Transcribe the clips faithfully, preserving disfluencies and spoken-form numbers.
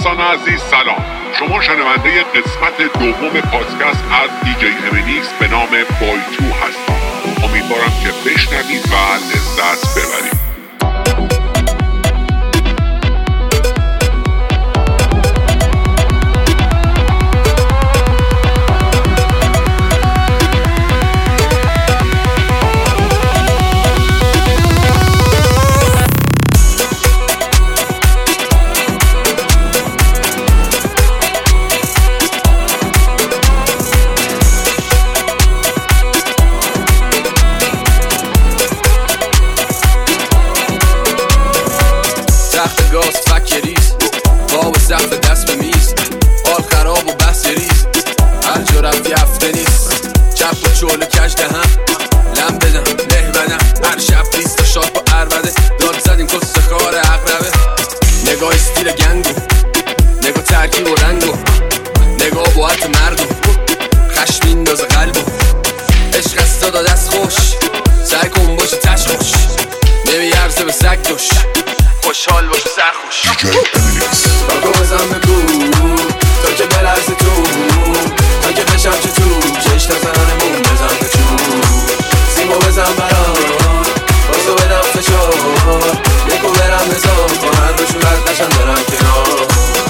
دوستان عزیز سلام. شما شنونده قسمت دوم پادکست از دی جی امنیکس به نام بای تو هستید. امیدوارم که بشنوید و لذت ببرید. خوشحال باش سرخوش باگو بزن بگو تا که بلرزی تو تا که بشم چه تو چشت زنانمون بزن به چون سیمو بزن برام بازو بدم فشار یکو برم بزن با هر دو شورت نشن برم کنار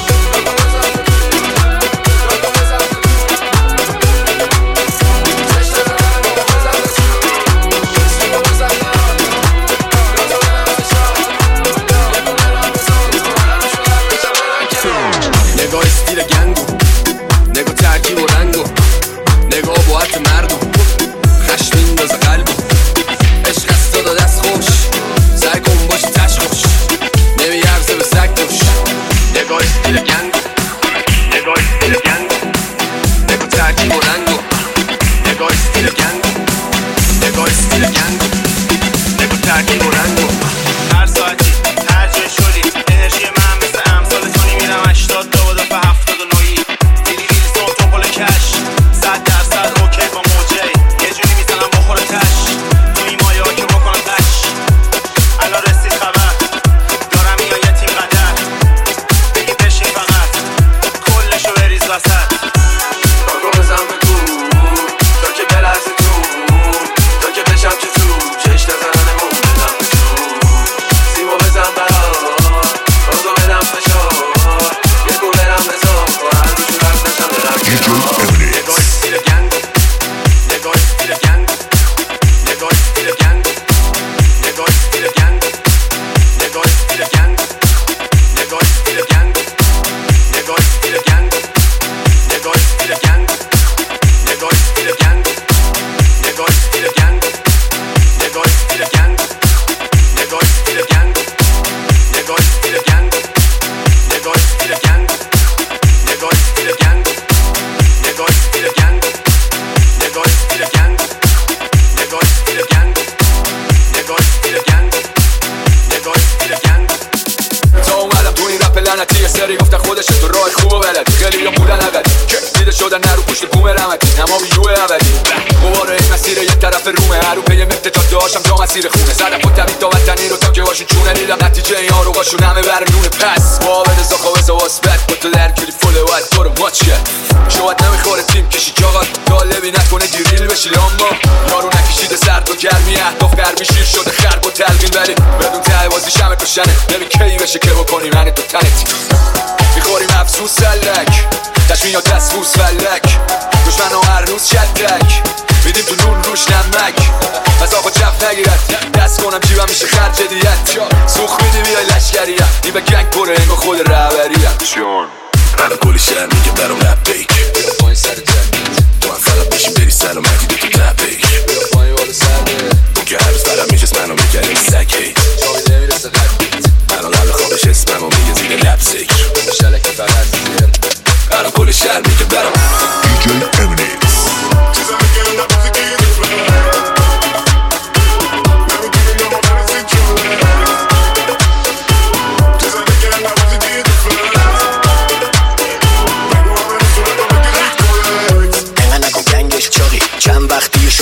شون همه برنونه پس مقابل زاخا بزا واسبت با تو در کلی فوله باید تو رو ماچ کرد شاید نمیخوره تیم کشی کاغت طالبی نکنه گریل بشی اما یارو نکشیده سرد و گرمی اهداف قرمی شیر شده خرب و تلقین ولی بدون ته بازی شمه کشنه نمی کی بشه که بکنی من تو تنتی میخوریم افسوس سلک تشمین یا دستفوس فلک دشمن ها هر روز شدک میدیم تو نون روش نمک از آقا جف نگیرد دست کنم جیبم میشه خرج دیت سوخ میدی بیای لشکریت این به گنگ پره انگا خود رهبریت جون من کلی شهر میگه برام لبیک بیا پایین سر جدید تو هم فقط بشین بری سلامتی دو تو تبیک بیا پایین والا سرده اون که هر روز برم میشست منو میگریم سک هیت جاوی نمیرسه قدید الان قبل خوابش اسممو میگه زیر لب سکر شلکی فقط زیر الان کلی شهر میگه برام دی جی امنیکس.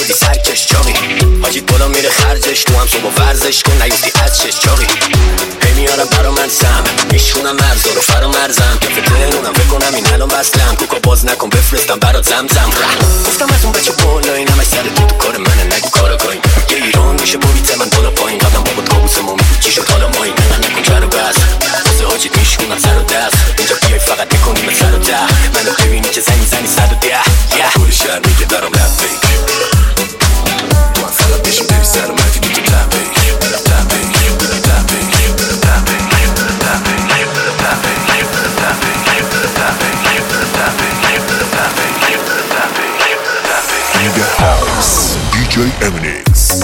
تو هم صبح ورزش کن نیفتی از شش چاقی میارم برا من سم میشونم مرزا رو فرا مرزم که فترونم بکنم این الان بسلم کوکا باز نکن بفرستم برات زمزم گفتم از اون بچه بالا این همه سر تو تو کار منه نگو کارا گاین یه ایران میشه بوریت من بالا پایین قدم بابا تابوسمو میگو چی شد حالا ماین نگن نکن کر و بس واسه حاجیت میشونم سر و دست اینجا بیای فقط میکنیم سر و ده منو ببینی که زنی زنی صد و ده کل شهر میگه برام لبیک تو هم فقط بشیم بری سلامتی تو تو لبیک In the house, D J Eminix.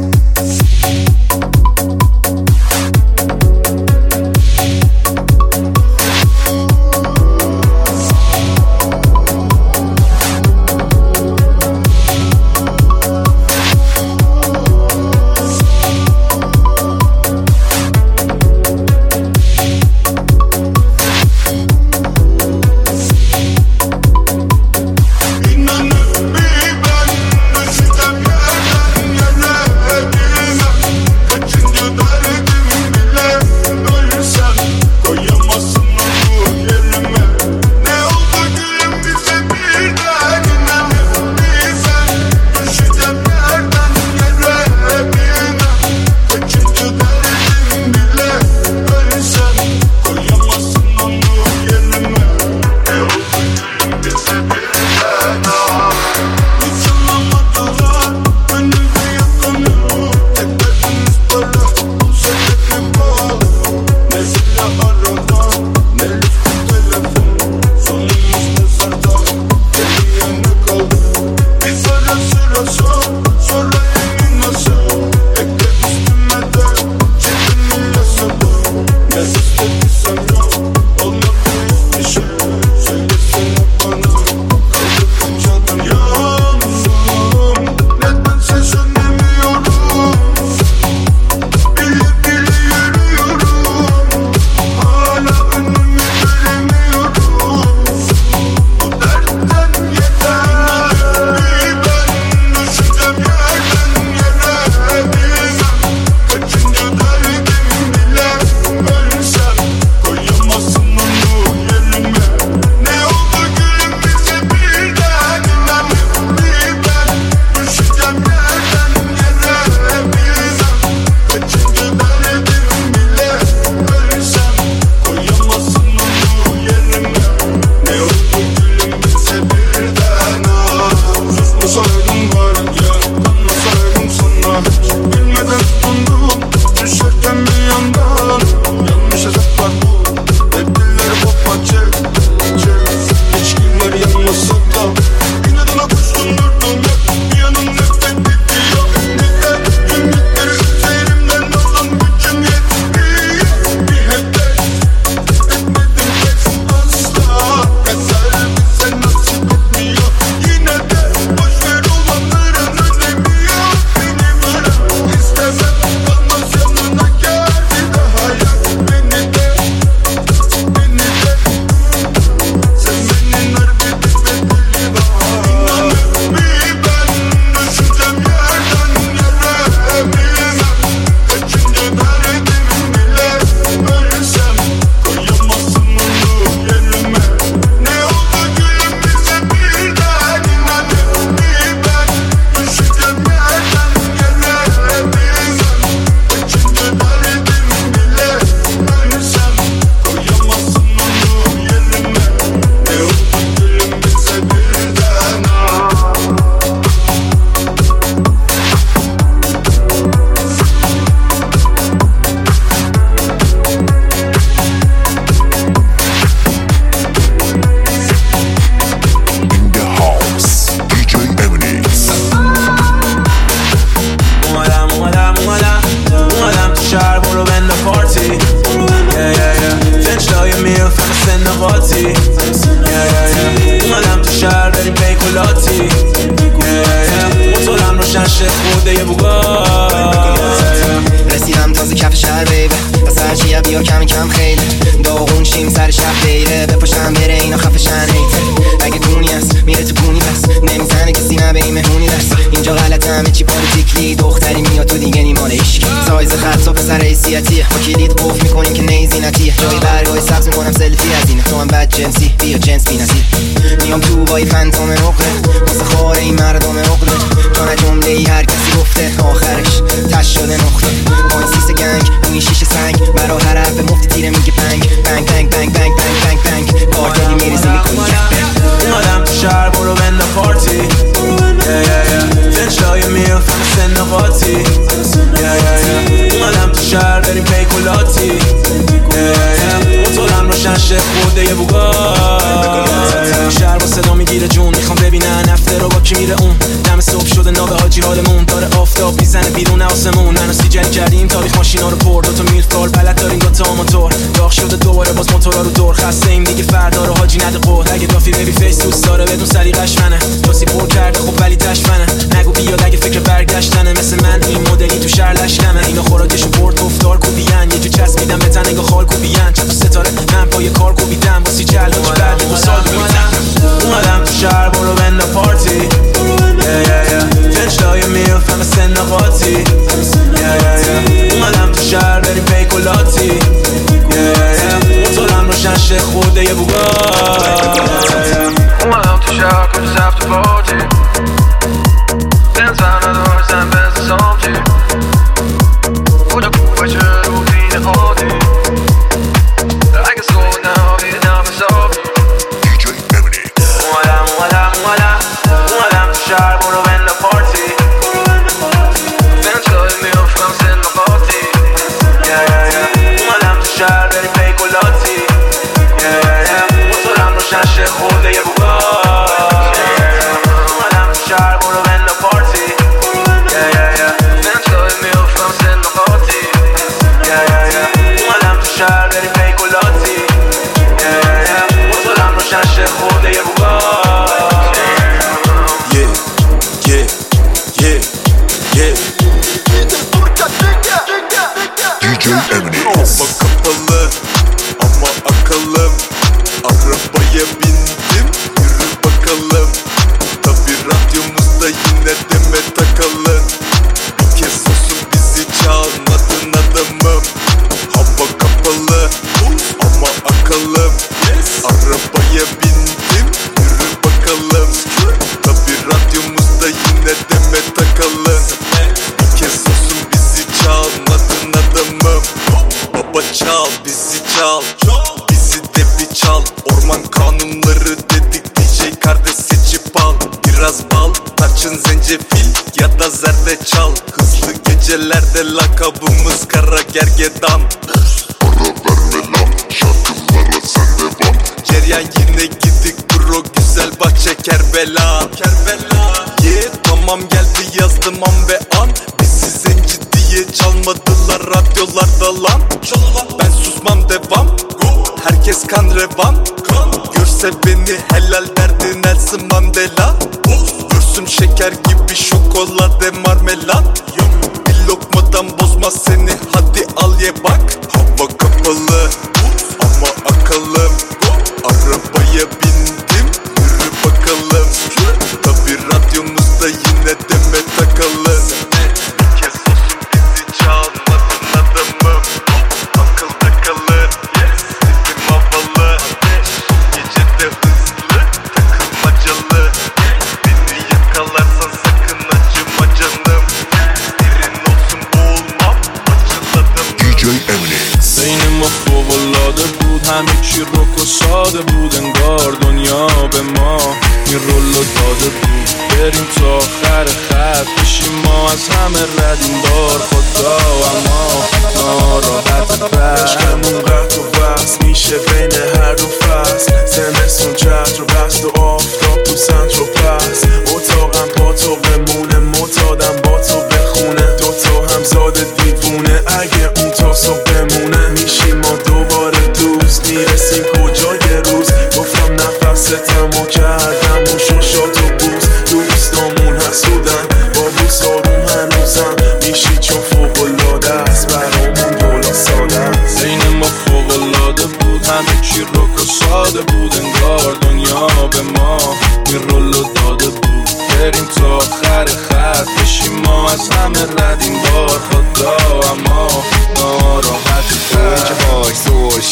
رسیدم تازه کف شهر بیبه پس هرچیه بیا کم کم خیلی داغون شیم سر شب بیره بپاشم بره اینا خفشن ایتر اگه دونی هست میره تو کونی پس نمیزنه کسی نه به این مهمونی دست اینجا غلط همه چی پالیتیکلی دختری میاد تو دیگه نیمانه عشقی سایز خط و پسر حیثیتیه با کلید قفل میکنیم سنتیه جای برگای سبز میکنم سلفی از اینه تو هم بد جنسی بیا جنس بی نصیب میام تو بای فنتوم نقره واسه خاره این مردم نقره تا نه جمله ای هر کسی گفته آخرش تش شده نقطه با این سیس گنگ روی شیشه سنگ برا هر حرف مفتی تیره میگه پنگ بنگ بنگ بنگ بنگ بنگ بنگ بنگ پارتالی میریزی میکنی اومدم تو شهر برو بند پارتی فنچلای میلف همه سن قاطی اومدم تو شهر بریم پیکولاتی موتورم روشن شه خورده یه بوگات شهر با صدا میگیره جون میخوام ببینن افته رو با کی میره اون دم صبح شده نابه حاجی حالمون داره آفتاب میزنه بیرون آسمون منو سیجل کردیم تاریخ ماشینا رو پر دوتا میلف کار بلد داریم دوتا موتور داغ شده دوباره باز موتورا رو دور خسته ایم دیگه فردا رو حاجی نده قول اگه دافی بیبی فیس دوست داره بدون سلیقش منه داسی پر کرده خب ولی تشمنه نگو بیاد اگه فکر برگشتنه مثل من این مدلی تو شهر لشنمه اینا خوراکشو برد گفتار کوبیان یه جو چسبیدم به تن انگار خال کوبیان چند تا ستاره من پای کار کوبیدم واسه جلد و بعد دو سال اومدم تو شهر برو بند پارتی فنچلای میلف همه سن قاطی اومدم تو شهر بریم پیکولاتی موتورم روشن شه خورده یه بوگات اومدم تو شهر کنی سفت پارتی بنز ندار زن بنز سامتی خدا کوبه چه روتین عادی اگه سکوت نهاوی نفس آبی اومدم اومدم اومدم اومدم تو شهر برو بند پارتی فنچلای میلف هم سن قاطی اومدم تو شهر بریم پیکولاتی موتورم روشن شه خورده یه بوگات اومدم تو شهر برو بند پارتی فنچلای میلف هم سن قاطی اومدم تو شهر بریم پیکولاتی موتورم روشن شه خورده یه بوگات Hava kapalı ama akalım arabaya bindim yürü bakalım tabi radyomuzda yine deme takalım bir kez olsun bizi çalmadın adamım hava kapalı ama akalım arabaya bindim yürü bakalım tabi radyomuzda yine deme takalım bir kez olsun bizi çalmadın adamım Baba çal bizi çal bizi de bir çal orman kanunları dedik D J kardeş seçip al biraz bal tarçın zencefil ya da zerdeçal hızlı gecelerde lakabımız kara gergedan Para verme lan şarkılara sen devam Ceryan yine gidik bro güzel bahçe Kerbela Kerbela yeah tamam geldi yazdım an ve an bizi zenci diye çalmadılar radyolarda lan ben susmam devam herkes kan revan görse beni helal derdi Nelson Mandela görsün şeker gibi şokolade marmelat bir lokmadan bozmaz seni hadi al ye bak hava kapalı ama akalım arabaya bindim yürü bakalım tabi radyomuzda yine deme takalım bir kez olsun bizi çalmadın adamım akılda kalır sesim havalı gecede hızlı takılmacalı beni yakalarsan sakın acıma canım derin olsun boğulmam acıladım دی جی Eminem بین ما فوق‌العاده بود همه چی رک و ساده بود انگار دنیا به ما این رولو داده بود بریم تا آخر خط بشیم ما از همه ردیم بار خدا اما ناراحت بر عشقمون قطع و بس میشه بین هر دو فصل زمستون چتر و بست و آفتاب تو سنتر و پس اتاقم با تو بمونه معتادم با تو بخونه دوتا همزاد دیوونه اگه اون تا صبح بمونه میشیم ما دوباره دوست میرسیم کجای روز گفتم نفستم و کردم و ششات و بوز دوستامون حسودن با بوس آروم هنوزم میشی چون فوق‌العاده است برامون دولا ساده است بین ما فوق‌العاده بود همه چی رک و ساده بود انگار دنیا به ما این رولو داده بود بریم تا آخر خط بشیم ما از همه ردیم بار خدا اما ناراحت اونی که وایس و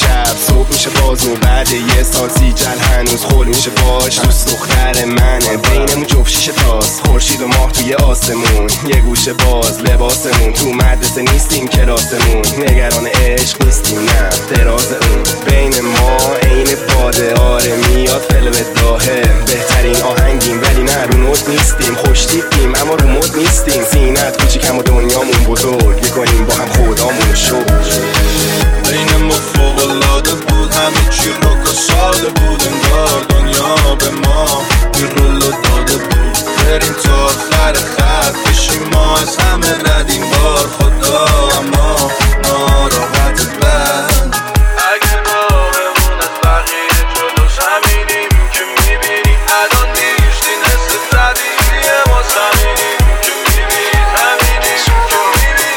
میشه بازو بعد یه سال سیجل هنوز خول میشه باش. دوست دختر منه بینمون جفت شیشه تاست، خورشید و ماه توی آسمون، یه گوشه باز لباسمون، تو مدرسه نیستیم کلاسمون، نگران عشق نیستیم نه دراز اون، بین ما عین باده آره میاد فلو داهه، بهترین آهنگیم ولی نه رو نوت نیستیم، خوش تیپیم اما رو مد نیستیم، سینت کوچیکم و دنیامون بزرگ، میکنیم با هم خدامون شد. بین ما فوق‌العاده بود، همه چی رک و ساده بود، انگار دنیا به ما میرول و داده بود، بریم تا آخر خط بشیم ما از همه رد این بار خدا، اما ناراحت بد اگه راهمون از بقیه جلوش همینیم که میبینی الان نیشتی نصف طبیعیه ما زمینیم که میبینی همینیم که میبینی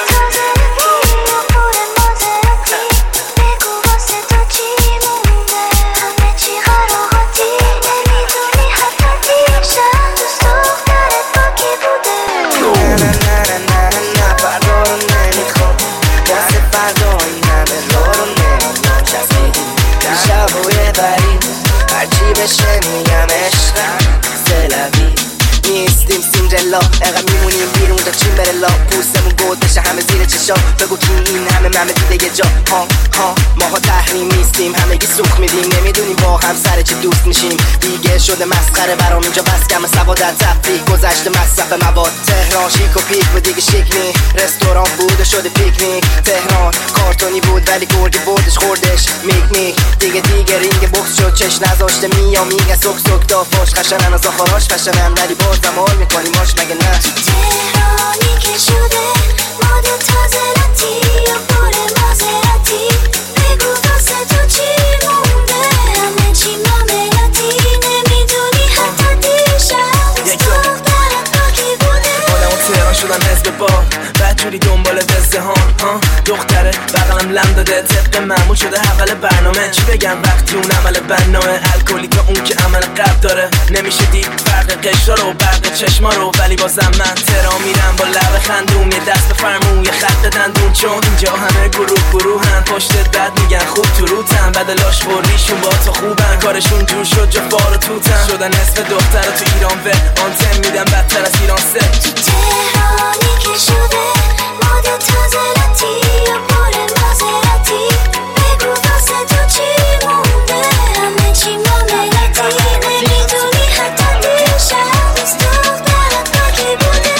بشه میگم عشقم سلوی نیستیم سیندرلا، اقا میمونیم بیرون تا چین بره لا، پوستمون گود بشه همه زیر چشا، بگو کی این همه ممه دیده یه جا، ها ها ماها تحریم نیستیم همگی سوخ میدیم، نمیدونیم با هم سر چه دوست میشیم، دیگه شده مسخره برام اینجا بس کم سوادت تفریح گذشته مصرف مواد، تهران شیک و پیک بود دیگه شیک نی، رستوران بود و شده پیکنیک، تهران کارتونی بود ولی گرگی بردش خوردش میک میک، دیگه دیگه رینگ بوکس شد چش نذاشته میا میگه سک سک دا فاش خشنن از آخراش فشنن ولی بازم حال میکنیم ماش مگه نه تهرانی که شده ماد تازه راتی یا پر مازراتی، بگو واسه تو چی مونده همه چی معاملاتی، نمیدونی حتی دیشب دوست دخترت با کی بوده، آدم و تهران شدن حزب بار بدجوری دنبال وزدهان ها، دختره بغلم لم داده طبق معمول شده حول برنامه، چی بگم وقتی اون عمل بنامه الکلی تا اون که عمل قلب داره، نمیشه دید فرق قشرا رو برق چشما رو، ولی بازم من تهران میرم با لب خندون، یه دست بفرمون یه خط دندون، چون اینجا همه گروه گروهن پشت بد میگن خوب تو روتن، بدلاش خوریشون با تو خوبن، کارشون جور شد جا فار و توتن، شدن اسم دختر تو ایران و آنتن میدن بدتر از ایران سه، تهرانی که شده ماد تازه راتی یا پر مازراتی، بگو واسه تو چی مونده همه چی معاملاتی، نمیدونی حتی دیشب دوست دخترت با کی بوده،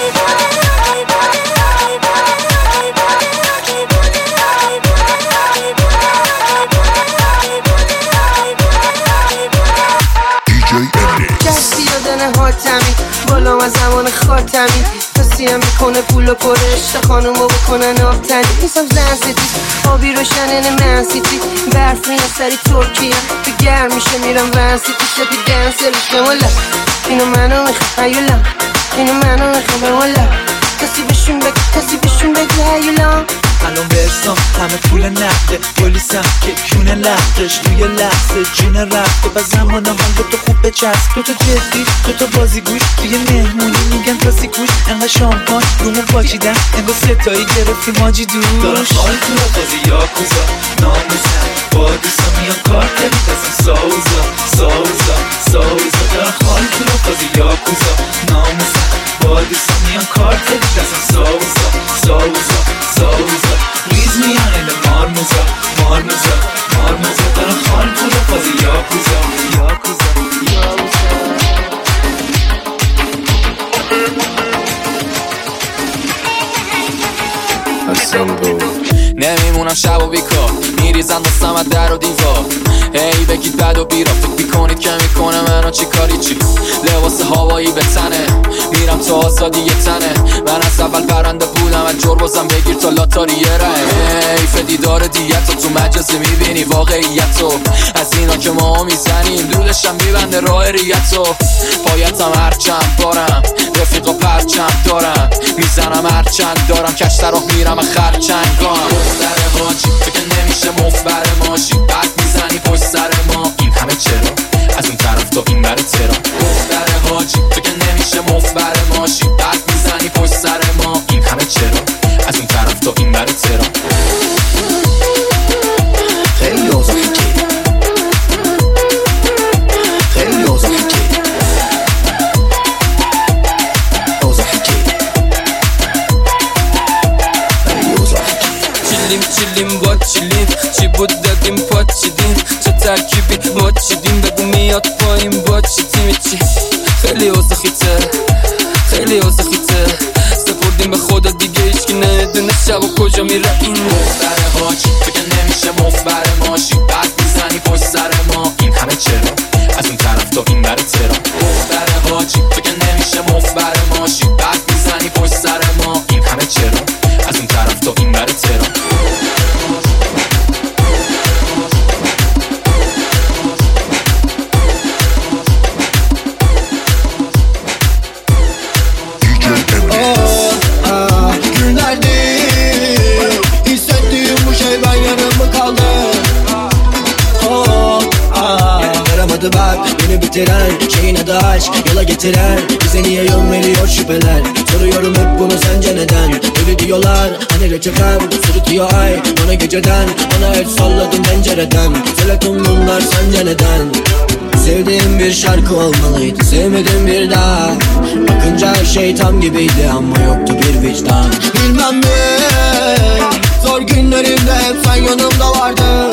دستی دادن حاتمی بالا از زمان خاتمی، توصیه میکنه پول و پرش خانومو بکنن آفتنی، نیستم زن سیتی آبی روشنن من سیتی، برف میره سری ترکیه به گرم میشه میرم ون سیتی، سپی دنسلش بمالا اینو منو میخواه هیولا، اینو منو میخواه بمالا، کسی بهشون بگه کسی بهشون بگه هیولا، الان برسام همه پول نقده، پلیسم که کونه لختش توی لحظه جون رفته و زمان هم تو خوب بچست، تو تو جدی تو تو بازی گوش توی مهمونی میگن تاسی گوش، انقدر شامپان رومون پاچیدن انگار ستایی گرفتی ماجی دوش، دارن خال تو رو بازی یاکوزا ناموزن با دوستا میان کار کنی دستم ساوزا ساوزا ساوزا، دارن خال تو رو بازی یاکوزا ناموزن با دوستا میان کار کنی دستم ساوزا ساوزا ساوزا، ریز میان این مارموزا مارموزا مارموزا، دارن خال تو رو بازی یاکوزا یاکوزا نمیمونم شب و بیکار میریزن دستم از در و دیوار، هی بگید بد و بیرا فکر بیکنید که میکنه منو چی کاری چی، لباس هوایی به تنه میرم تو آزادی یه تنه، من از اول پرنده بودم از جور بازم بگیر تا لاتاری یه راه، حیف دیدار دیت تو مجازی میبینی واقعیتو، از اینا که ما میزنیم دودشم میبنده راه ریتو، پایتم هرچند بارم رفیقا پرچند دارم، میزنم هرچند دارم کشتر راه میرم خرچنگام، دختر حاجی فکر نمیشه مفبر ماشی، بعد میزنی پشت سر ما این همه چرا، از اون طرف تا این بر تهران، دختر حاجی فکر نمیشه مفبر ماشی، بعد میزنی پشت سر ما این همه چرا، از اون طرف تا این بر تهران، خیلی اوضاع چیلیم چیلیم با چیلیم چی بود دادیم پا چیدیم چه ترکیبی ما چیدیم بگو میاد پایین با چی تیمی چی خیلی اوزا خیته خیلی اوزا خیته سپردیم به خدا دیگه هیچکی نمیدونه شب و کجا میره این مفتره ها چی فکر نمیشه مفبر ما شیبت میزنی پشت سر ما این همه چرا از اون طرف تا این بره ترا مفتره ها چی فکر نمیشه مفبر ما شیبت میزنی پشت سر ما این همه چرا از اون طرف تا این بره ترا Bak beni bitiren şeyin adı aşk yola getiren bize niye yol veriyor şüpheler soruyorum hep bunu sence neden öyle diyorlar hani reçetem sırıtıyor ay bana geceden bana el salladım pencereden Selatum bunlar sence neden sevdiğim bir şarkı olmalıydı sevmedim bir daha bakınca her şey tam gibiydi ama yoktu bir vicdan bilmem mi zor günlerimde hep sen yanımda vardın